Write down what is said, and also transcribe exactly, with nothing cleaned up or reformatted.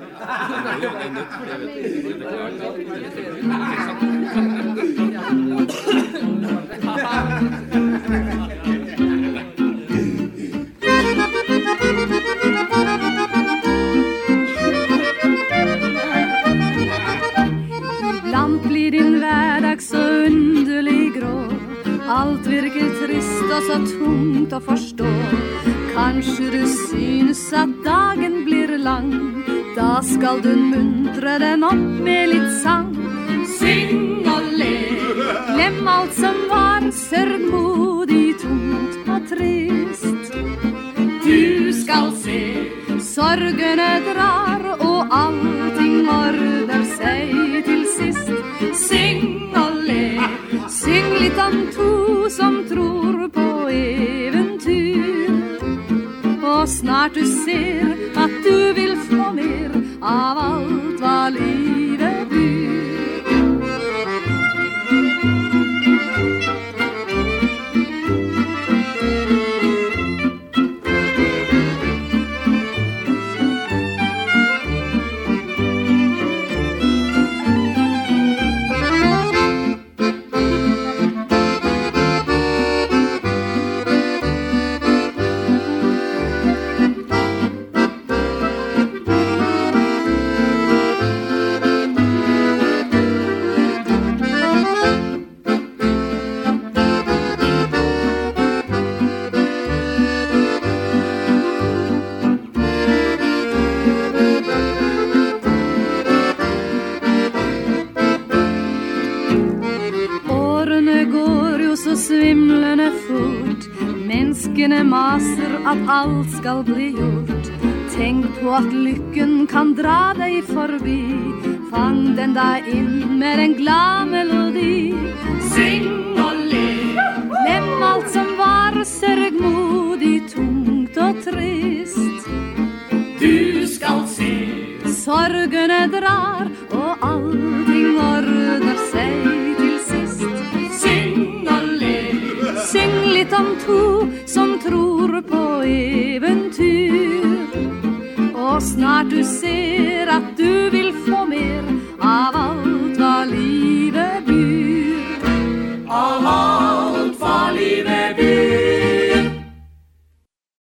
Ibland blir din hverdag så underlig grå. Alt virker trist og så tungt å forstå. Kanskje du synes at dagen blir lang. Da skal du muntre den opp med litt sang. Syng og le, glem alt som var sørgmodig, tungt og trist. Du skal se, sorgene drar og allting ordner seg til sist. Syng og le, syng litt om to som tror på eventyr. Og snart du ser at du vil få mer av alt hva livet byr. Svimlende fort, menneskene maser at alt skal bli gjort. Tenk på at lykken kan dra deg forbi. Fang den da inn med en glad melodi. Syng og le, glem alt som var sørgmodig, tungt og trist. Du skal se, sorgene drar og allting ordner seg til sist. Syng og le, syng litt om to som tror på eventyr. Og snart du ser